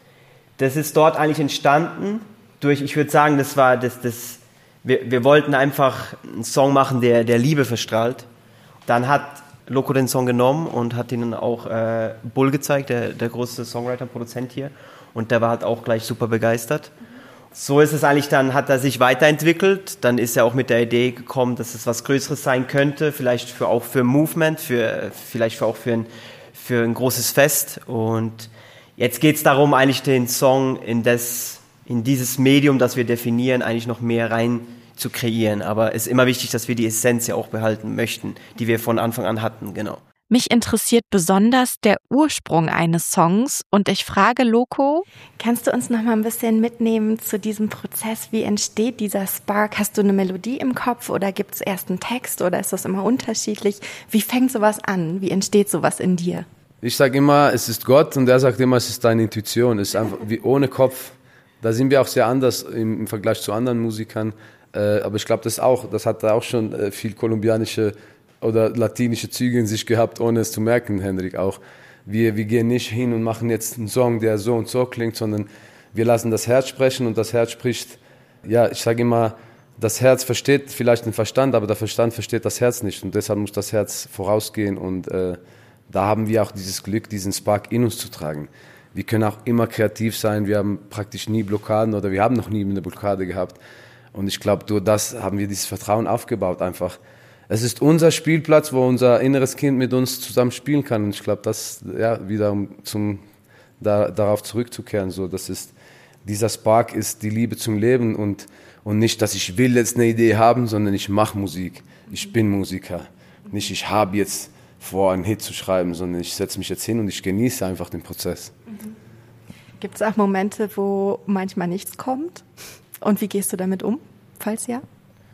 das ist dort eigentlich entstanden durch, ich würde sagen, das war das, das wir, wir wollten einfach einen Song machen, der, der Liebe verstrahlt. Dann hat Loco den Song genommen und hat ihn auch äh, Bull gezeigt, der, der große Songwriter, Produzent hier. Und der war halt auch gleich super begeistert. So ist es eigentlich dann, hat er sich weiterentwickelt. Dann ist er auch mit der Idee gekommen, dass es was Größeres sein könnte, vielleicht für, auch für Movement, für, vielleicht für auch für ein, für ein großes Fest. Und jetzt geht es darum, eigentlich den Song in, das, in dieses Medium, das wir definieren, eigentlich noch mehr rein zu kreieren. Aber es ist immer wichtig, dass wir die Essenz ja auch behalten möchten, die wir von Anfang an hatten, genau. Mich interessiert besonders der Ursprung eines Songs und ich frage Loco: Kannst du uns noch mal ein bisschen mitnehmen zu diesem Prozess? Wie entsteht dieser Spark? Hast du eine Melodie im Kopf oder gibt es erst einen Text oder ist das immer unterschiedlich? Wie fängt sowas an? Wie entsteht sowas in dir? Ich sage immer, es ist Gott und er sagt immer, es ist deine Intuition. Es ist einfach wie ohne Kopf. Da sind wir auch sehr anders im, im Vergleich zu anderen Musikern. Äh, aber ich glaube, das auch, das hat da auch schon äh, viel kolumbianische oder latinische Züge in sich gehabt, ohne es zu merken, Henrik auch. Wir, wir gehen nicht hin und machen jetzt einen Song, der so und so klingt, sondern wir lassen das Herz sprechen und das Herz spricht. Ja, ich sage immer, das Herz versteht vielleicht den Verstand, aber der Verstand versteht das Herz nicht und deshalb muss das Herz vorausgehen und äh, da haben wir auch dieses Glück, diesen Spark in uns zu tragen. Wir können auch immer kreativ sein, wir haben praktisch nie Blockaden oder wir haben noch nie eine Blockade gehabt. Und ich glaube, durch das haben wir dieses Vertrauen aufgebaut einfach. Es ist unser Spielplatz, wo unser inneres Kind mit uns zusammen spielen kann. Und ich glaube, das, ja, wieder um zum, da, darauf zurückzukehren, so, das ist, dieser Spark ist die Liebe zum Leben und, und nicht, dass ich will jetzt eine Idee haben, sondern ich mache Musik. Ich bin Musiker. Nicht, ich habe jetzt vor, einen Hit zu schreiben, sondern ich setze mich jetzt hin und ich genieße einfach den Prozess. Mhm. Gibt es auch Momente, wo manchmal nichts kommt? Und wie gehst du damit um, falls ja?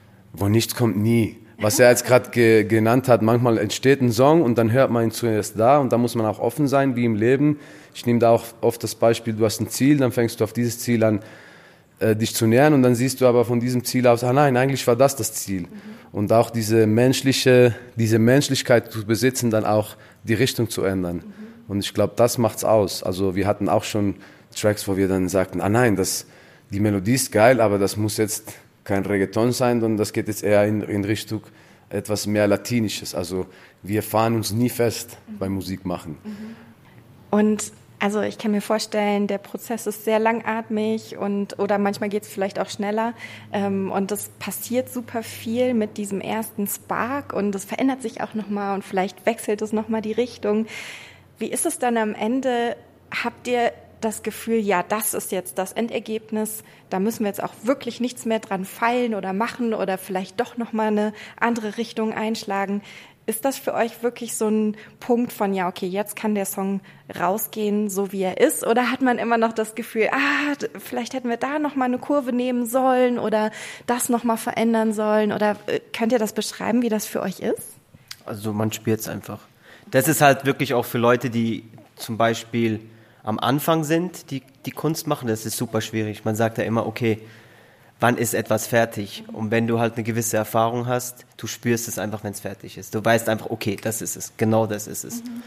Wo nichts kommt, nie. Was er jetzt gerade ge- genannt hat, manchmal entsteht ein Song und dann hört man ihn zuerst da und da muss man auch offen sein, wie im Leben. Ich nehme da auch oft das Beispiel, du hast ein Ziel, dann fängst du auf dieses Ziel an, äh, dich zu nähern und dann siehst du aber von diesem Ziel aus, ah nein, eigentlich war das das Ziel. Mhm. Und auch diese menschliche, diese Menschlichkeit zu besitzen, dann auch die Richtung zu ändern. Mhm. Und ich glaube, das macht's aus. Also wir hatten auch schon Tracks, wo wir dann sagten, ah nein, das die Melodie ist geil, aber das muss jetzt kein Reggaeton sein, sondern das geht jetzt eher in, in Richtung etwas mehr Latinisches. Also wir fahren uns nie fest beim Musikmachen. Und Also ich kann mir vorstellen, der Prozess ist sehr langatmig und oder manchmal geht es vielleicht auch schneller ähm, und es passiert super viel mit diesem ersten Spark und es verändert sich auch nochmal und vielleicht wechselt es nochmal die Richtung. Wie ist es dann am Ende? Habt ihr das Gefühl, ja, das ist jetzt das Endergebnis, da müssen wir jetzt auch wirklich nichts mehr dran feilen oder machen oder vielleicht doch nochmal eine andere Richtung einschlagen? Ist das für euch wirklich so ein Punkt von, ja, okay, jetzt kann der Song rausgehen, so wie er ist? Oder hat man immer noch das Gefühl, ah, vielleicht hätten wir da nochmal eine Kurve nehmen sollen oder das nochmal verändern sollen? Oder könnt ihr das beschreiben, wie das für euch ist? Also man spürt es einfach. Das ist halt wirklich auch für Leute, die zum Beispiel am Anfang sind, die die Kunst machen, das ist super schwierig. Man sagt ja immer, okay, wann ist etwas fertig? Und wenn du halt eine gewisse Erfahrung hast, du spürst es einfach, wenn es fertig ist. Du weißt einfach, okay, das ist es, genau das ist es. Mhm.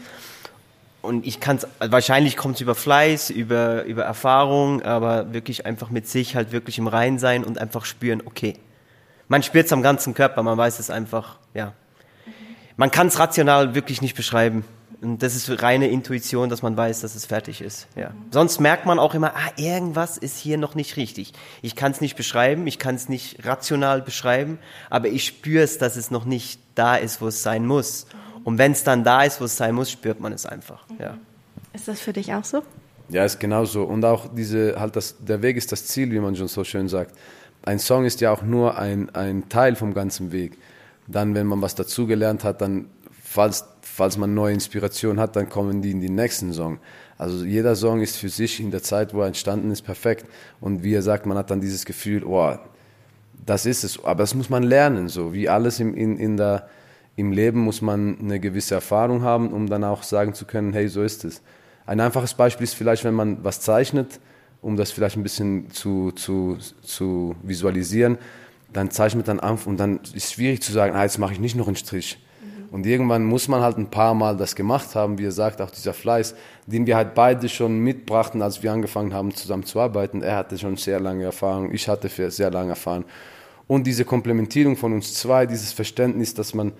Und ich kann es, wahrscheinlich kommt es über Fleiß, über, über Erfahrung, aber wirklich einfach mit sich halt wirklich im Reinen sein und einfach spüren, okay. Man spürt es am ganzen Körper, man weiß es einfach, ja. Mhm. Man kann es rational wirklich nicht beschreiben. Und das ist reine Intuition, dass man weiß, dass es fertig ist. Ja. Mhm. Sonst merkt man auch immer, ah, irgendwas ist hier noch nicht richtig. Ich kann es nicht beschreiben, ich kann es nicht rational beschreiben, aber ich spüre es, dass es noch nicht da ist, wo es sein muss. Mhm. Und wenn es dann da ist, wo es sein muss, spürt man es einfach. Mhm. Ja. Ist das für dich auch so? Ja, ist genauso. Und auch diese, halt das, der Weg ist das Ziel, wie man schon so schön sagt. Ein Song ist ja auch nur ein, ein Teil vom ganzen Weg. Dann, wenn man was dazugelernt hat, dann falls Falls man neue Inspiration hat, dann kommen die in den nächsten Song. Also jeder Song ist für sich in der Zeit, wo er entstanden ist, perfekt. Und wie er sagt, man hat dann dieses Gefühl, oh, das ist es. Aber das muss man lernen. So wie alles im, in, in der, im Leben muss man eine gewisse Erfahrung haben, um dann auch sagen zu können, hey, so ist es. Ein einfaches Beispiel ist vielleicht, wenn man was zeichnet, um das vielleicht ein bisschen zu, zu, zu visualisieren, dann zeichnet man dann an und dann ist es schwierig zu sagen, ah, jetzt mache ich nicht noch einen Strich. Und irgendwann muss man halt ein paar Mal das gemacht haben, wie er sagt, auch dieser Fleiß, den wir halt beide schon mitbrachten, als wir angefangen haben zusammen zu arbeiten. Er hatte schon sehr lange Erfahrung, ich hatte sehr lange Erfahrung. Und diese Komplementierung von uns zwei, dieses Verständnis, dass man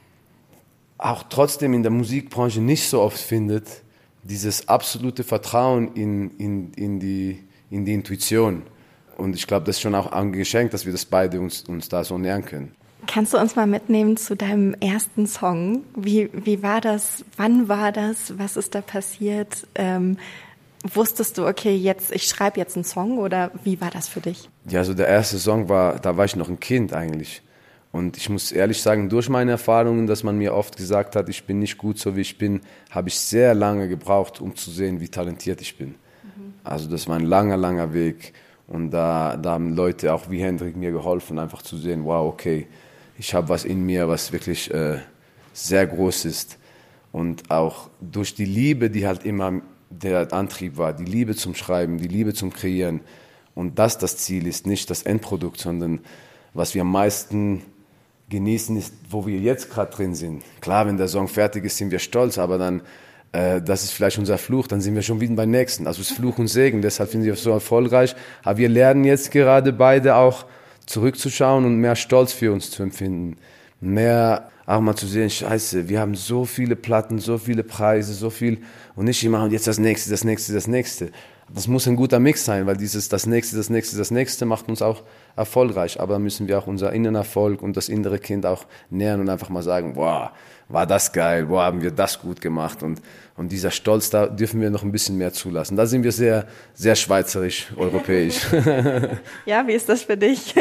auch trotzdem in der Musikbranche nicht so oft findet, dieses absolute Vertrauen in, in, in, die, in die Intuition. Und ich glaube, das ist schon auch ein Geschenk, dass wir das beide uns, uns da so nähern können. Kannst du uns mal mitnehmen zu deinem ersten Song? Wie, wie war das? Wann war das? Was ist da passiert? Ähm, wusstest du, okay, jetzt ich schreibe jetzt einen Song oder wie war das für dich? Ja, also der erste Song war, da war ich noch ein Kind eigentlich. Und ich muss ehrlich sagen, durch meine Erfahrungen, dass man mir oft gesagt hat, ich bin nicht gut so wie ich bin, habe ich sehr lange gebraucht, um zu sehen, wie talentiert ich bin. Mhm. Also das war ein langer, langer Weg. Und da, da haben Leute auch wie Hendrik mir geholfen, einfach zu sehen, wow, okay, ich habe was in mir, was wirklich äh, sehr groß ist. Und auch durch die Liebe, die halt immer der Antrieb war, die Liebe zum Schreiben, die Liebe zum Kreieren. Und das das Ziel ist, nicht das Endprodukt, sondern was wir am meisten genießen, ist, wo wir jetzt gerade drin sind. Klar, wenn der Song fertig ist, sind wir stolz, aber dann, äh, das ist vielleicht unser Fluch, dann sind wir schon wieder beim nächsten. Also es ist Fluch und Segen, deshalb finden wir es so erfolgreich. Aber wir lernen jetzt gerade beide auch, zurückzuschauen und mehr Stolz für uns zu empfinden. Mehr auch mal zu sehen, scheiße, wir haben so viele Platten, so viele Preise, so viel und nicht immer und jetzt das nächste, das nächste, das nächste. Das muss ein guter Mix sein, weil dieses das nächste, das nächste, das nächste macht uns auch erfolgreich. Aber dann müssen wir auch unser inneren Erfolg und das innere Kind auch nähern und einfach mal sagen, boah, war das geil, boah, haben wir das gut gemacht. Und, und dieser Stolz, da dürfen wir noch ein bisschen mehr zulassen. Da sind wir sehr, sehr schweizerisch, europäisch. Ja, wie ist das für dich?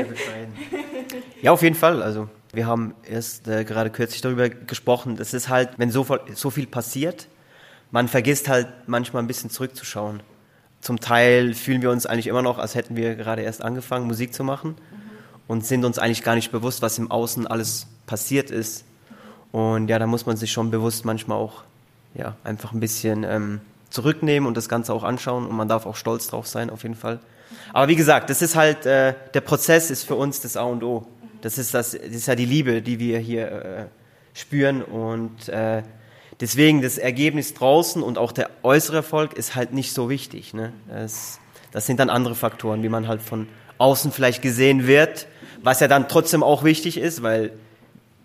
Ja, auf jeden Fall. Also wir haben erst äh, gerade kürzlich darüber gesprochen. Das ist halt, wenn so, so viel passiert, man vergisst halt manchmal ein bisschen zurückzuschauen. Zum Teil fühlen wir uns eigentlich immer noch, als hätten wir gerade erst angefangen, Musik zu machen, mhm. und sind uns eigentlich gar nicht bewusst, was im Außen alles passiert ist. Und ja, da muss man sich schon bewusst manchmal auch ja, einfach ein bisschen ähm, zurücknehmen und das Ganze auch anschauen. Und man darf auch stolz drauf sein, auf jeden Fall. Aber wie gesagt, das ist halt, äh, der Prozess ist für uns das A und O. Das ist, das, das ist ja die Liebe, die wir hier äh, spüren. Und äh, deswegen das Ergebnis draußen und auch der äußere Erfolg ist halt nicht so wichtig. Ne? Das, das sind dann andere Faktoren, wie man halt von außen vielleicht gesehen wird, was ja dann trotzdem auch wichtig ist, weil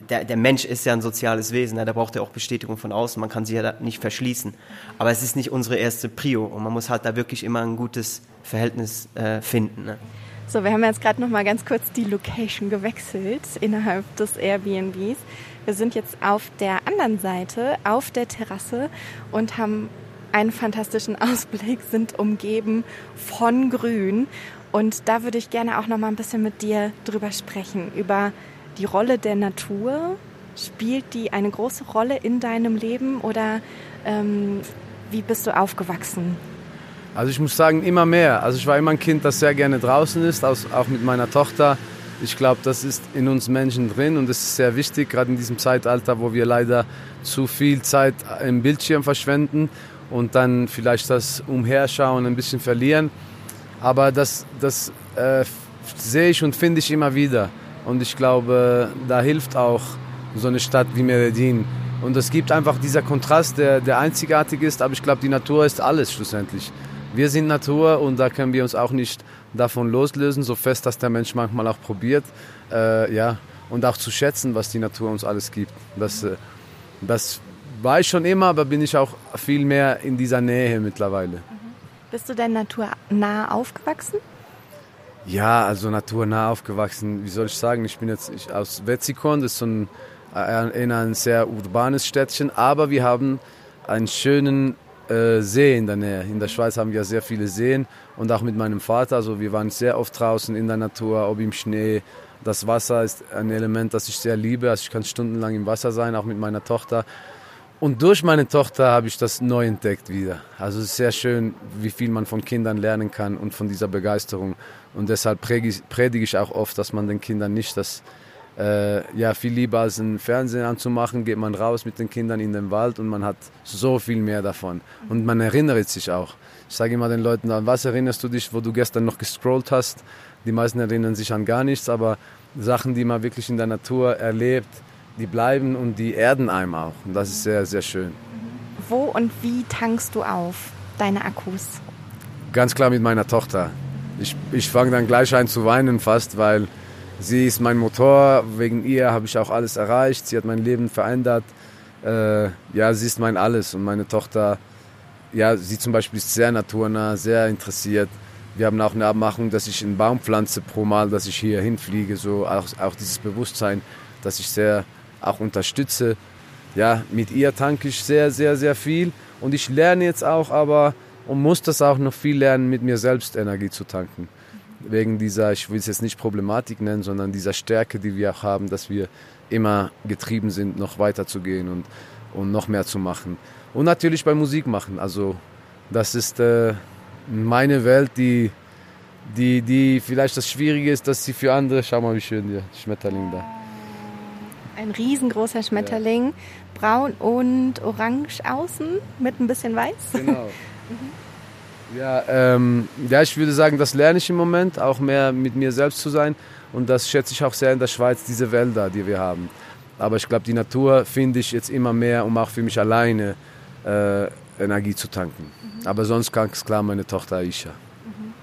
der, der Mensch ist ja ein soziales Wesen, ne? Der braucht ja auch Bestätigung von außen, man kann sich ja da nicht verschließen. Aber es ist nicht unsere erste Prio und man muss halt da wirklich immer ein gutes Verhältnis äh, finden. Ne? So, wir haben jetzt gerade noch mal ganz kurz die Location gewechselt innerhalb des Airbnbs. Wir sind jetzt auf der anderen Seite, auf der Terrasse und haben einen fantastischen Ausblick, sind umgeben von Grün. Und da würde ich gerne auch noch mal ein bisschen mit dir drüber sprechen, über die Rolle der Natur. Spielt die eine große Rolle in deinem Leben oder ähm, wie bist du aufgewachsen? Also ich muss sagen, immer mehr. Also ich war immer ein Kind, das sehr gerne draußen ist, auch mit meiner Tochter. Ich glaube, das ist in uns Menschen drin und das ist sehr wichtig, gerade in diesem Zeitalter, wo wir leider zu viel Zeit im Bildschirm verschwenden und dann vielleicht das Umherschauen ein bisschen verlieren. Aber das, das äh, sehe ich und finde ich immer wieder. Und ich glaube, da hilft auch so eine Stadt wie Medellin. Und es gibt einfach dieser Kontrast, der, der einzigartig ist, aber ich glaube, die Natur ist alles schlussendlich. Wir sind Natur und da können wir uns auch nicht davon loslösen, so fest, dass der Mensch manchmal auch probiert. Äh, ja, und auch zu schätzen, was die Natur uns alles gibt. Das, äh, das war ich schon immer, aber bin ich auch viel mehr in dieser Nähe mittlerweile. Bist du denn naturnah aufgewachsen? Ja, also naturnah aufgewachsen. Wie soll ich sagen? Ich bin jetzt ich, aus Wetzikon, das ist so ein, ein, ein sehr urbanes Städtchen, aber wir haben einen schönen äh, See in der Nähe. In der Schweiz haben wir sehr viele Seen und auch mit meinem Vater. Also wir waren sehr oft draußen in der Natur, ob im Schnee. Das Wasser ist ein Element, das ich sehr liebe. Also ich kann stundenlang im Wasser sein, auch mit meiner Tochter. Und durch meine Tochter habe ich das neu entdeckt wieder. Also es ist sehr schön, wie viel man von Kindern lernen kann und von dieser Begeisterung. Und deshalb predige ich auch oft, dass man den Kindern nicht das, äh, ja, viel lieber als einen Fernseher anzumachen, geht man raus mit den Kindern in den Wald und man hat so viel mehr davon. Und man erinnert sich auch. Ich sage immer den Leuten, an was erinnerst du dich, wo du gestern noch gescrollt hast? Die meisten erinnern sich an gar nichts, aber Sachen, die man wirklich in der Natur erlebt, die bleiben und die erden einem auch. Und das ist sehr, sehr schön. Wo und wie tankst du auf deine Akkus? Ganz klar mit meiner Tochter. Ich, ich fange dann gleich an zu weinen fast, weil sie ist mein Motor. Wegen ihr habe ich auch alles erreicht. Sie hat mein Leben verändert. Äh, ja, sie ist mein Alles. Und meine Tochter, ja, sie zum Beispiel ist sehr naturnah, sehr interessiert. Wir haben auch eine Abmachung, dass ich einen Baum pflanze pro Mal, dass ich hier hinfliege. So auch, auch dieses Bewusstsein, dass ich sehr auch unterstütze. Ja, mit ihr tanke ich sehr, sehr, sehr viel. Und ich lerne jetzt auch, aber und muss das auch noch viel lernen, mit mir selbst Energie zu tanken. Wegen dieser, ich will es jetzt nicht Problematik nennen, sondern dieser Stärke, die wir auch haben, dass wir immer getrieben sind, noch weiter zu gehen und, und noch mehr zu machen. Und natürlich bei Musik machen. Also das ist äh, meine Welt, die, die, die vielleicht das Schwierige ist, dass sie für andere, schau mal wie schön der Schmetterling da. Ein riesengroßer Schmetterling, ja. Braun und orange außen mit ein bisschen weiß. Genau. Mhm. Ja, ähm, ja, ich würde sagen, das lerne ich im Moment, auch mehr mit mir selbst zu sein. Und das schätze ich auch sehr in der Schweiz, diese Wälder, die wir haben. Aber ich glaube, die Natur finde ich jetzt immer mehr, um auch für mich alleine äh, Energie zu tanken. Mhm. Aber sonst ganz klar meine Tochter Aisha. Mhm.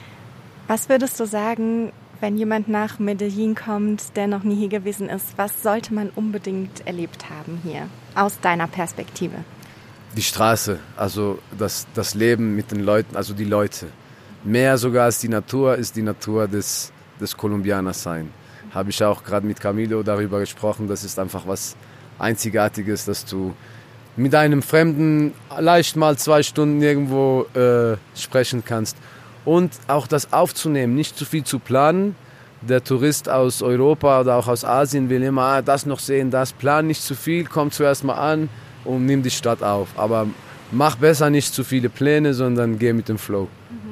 Was würdest du sagen, wenn jemand nach Medellin kommt, der noch nie hier gewesen ist, was sollte man unbedingt erlebt haben hier, aus deiner Perspektive? Die Straße, also das, das Leben mit den Leuten, also die Leute. Mehr sogar als die Natur ist die Natur des, des Kolumbianers sein. Habe ich auch gerade mit Camilo darüber gesprochen, das ist einfach was Einzigartiges, dass du mit einem Fremden leicht mal zwei Stunden irgendwo äh, sprechen kannst. Und auch das aufzunehmen, nicht zu viel zu planen. Der Tourist aus Europa oder auch aus Asien will immer ah, das noch sehen, das. Plan nicht zu viel, komm zuerst mal an und nimm die Stadt auf. Aber mach besser nicht zu viele Pläne, sondern geh mit dem Flow.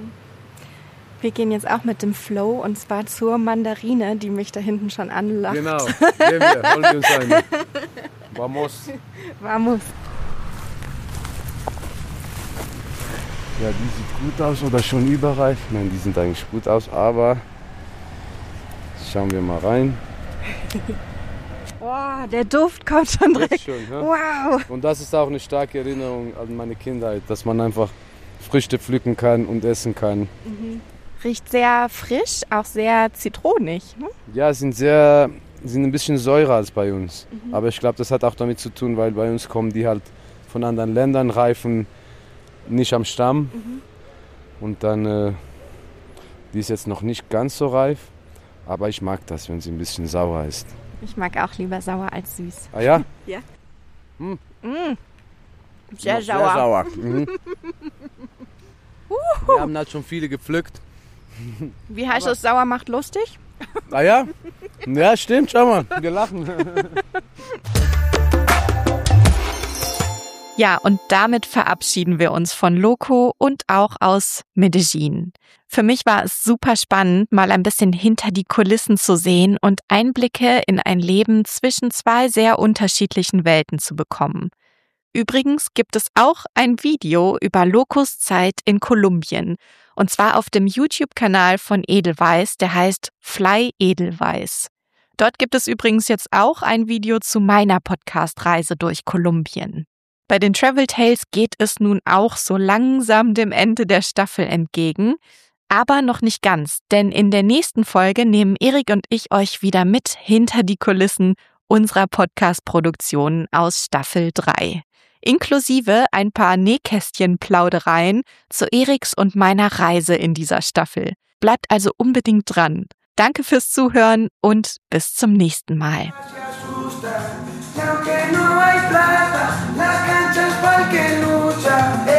Wir gehen jetzt auch mit dem Flow und zwar zur Mandarine, die mich da hinten schon anlacht. Genau, gehen wir, holen wir uns eine. Vamos. Vamos. Ja, die sieht gut aus oder schon überreif. Nein, die sind eigentlich gut aus, aber schauen wir mal rein. Oh, der Duft kommt schon direkt. Schon, ja? Wow. Und das ist auch eine starke Erinnerung an meine Kindheit, dass man einfach Früchte pflücken kann und essen kann. Mhm. Riecht sehr frisch, auch sehr zitronig. Ne? Ja, es sind sehr sind ein bisschen säurer als bei uns. Mhm. Aber ich glaube, das hat auch damit zu tun, weil bei uns kommen die halt von anderen Ländern, reifen nicht am Stamm. Mhm. Und dann, äh, die ist jetzt noch nicht ganz so reif, aber ich mag das, wenn sie ein bisschen sauer ist. Ich mag auch lieber sauer als süß. Ah ja? Ja. Mm. Mm. Sehr Sehr sauer. sauer. Mhm. Wir haben halt schon viele gepflückt. Wie heißt es, sauer macht lustig? Ah ja? Ja, stimmt, schau mal, wir lachen. Ja, und damit verabschieden wir uns von Loco und auch aus Medellin. Für mich war es super spannend, mal ein bisschen hinter die Kulissen zu sehen und Einblicke in ein Leben zwischen zwei sehr unterschiedlichen Welten zu bekommen. Übrigens gibt es auch ein Video über Locos Zeit in Kolumbien. Und zwar auf dem YouTube-Kanal von Edelweiss, der heißt Fly Edelweiss. Dort gibt es übrigens jetzt auch ein Video zu meiner Podcast-Reise durch Kolumbien. Bei den Travel Tales geht es nun auch so langsam dem Ende der Staffel entgegen. Aber noch nicht ganz, denn in der nächsten Folge nehmen Erik und ich euch wieder mit hinter die Kulissen unserer Podcast-Produktion aus Staffel drei. Inklusive ein paar Nähkästchen-Plaudereien zu Eriks und meiner Reise in dieser Staffel. Bleibt also unbedingt dran. Danke fürs Zuhören und bis zum nächsten Mal. La cancha es pa'l que lucha.